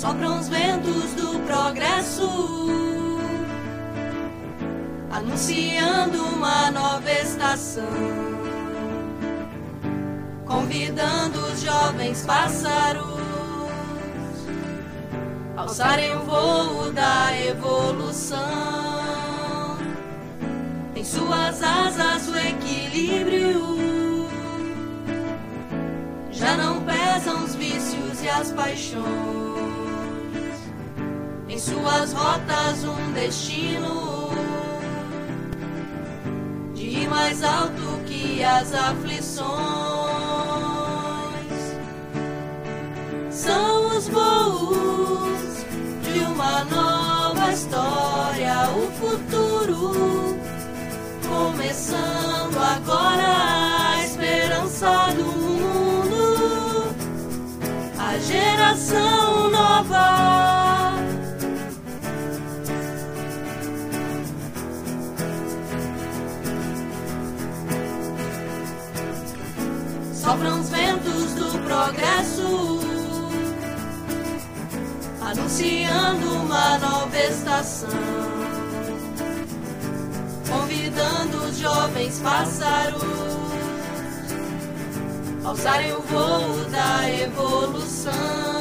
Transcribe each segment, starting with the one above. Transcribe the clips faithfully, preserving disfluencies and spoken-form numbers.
Sopram os ventos do progresso, anunciando uma nova estação, convidando os jovens pássaros a alçarem o voo da evolução. Em suas asas o equilíbrio, já não pesam os vícios e as paixões. Em suas rotas um destino de ir mais alto que as aflições. São os voos de uma nova história, o futuro começando agora, a esperança do mundo, a geração nova. Sopram os ventos do progresso, anunciando uma nova estação, convidando os jovens pássaros a alçarem o voo da evolução.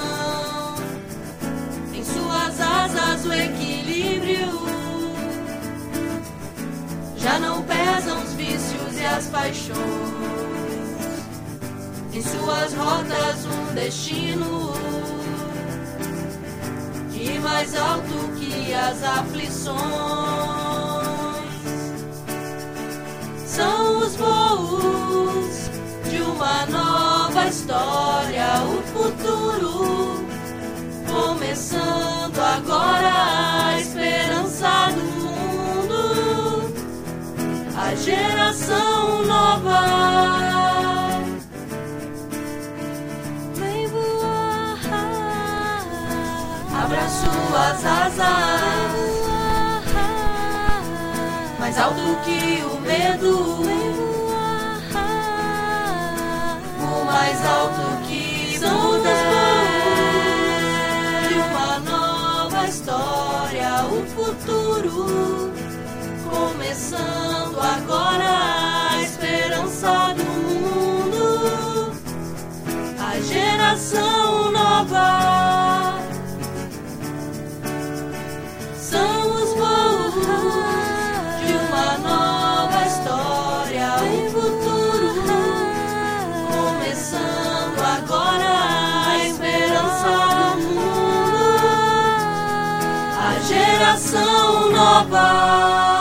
Em suas asas o equilíbrio, já não pesam os vícios e as paixões. Em suas rotas um destino de ir mais alto que as aflições. São os voos de uma nova história, o futuro começando agora, a esperança do mundo, a geração nova. Vem voar, abra suas asas, mais alto que o medo, o mais alto que muda. De uma nova história, o futuro começando agora, a esperança do mundo, a geração nova. São os voos de uma nova história, o futuro começando agora, a esperança do mundo, a geração nova.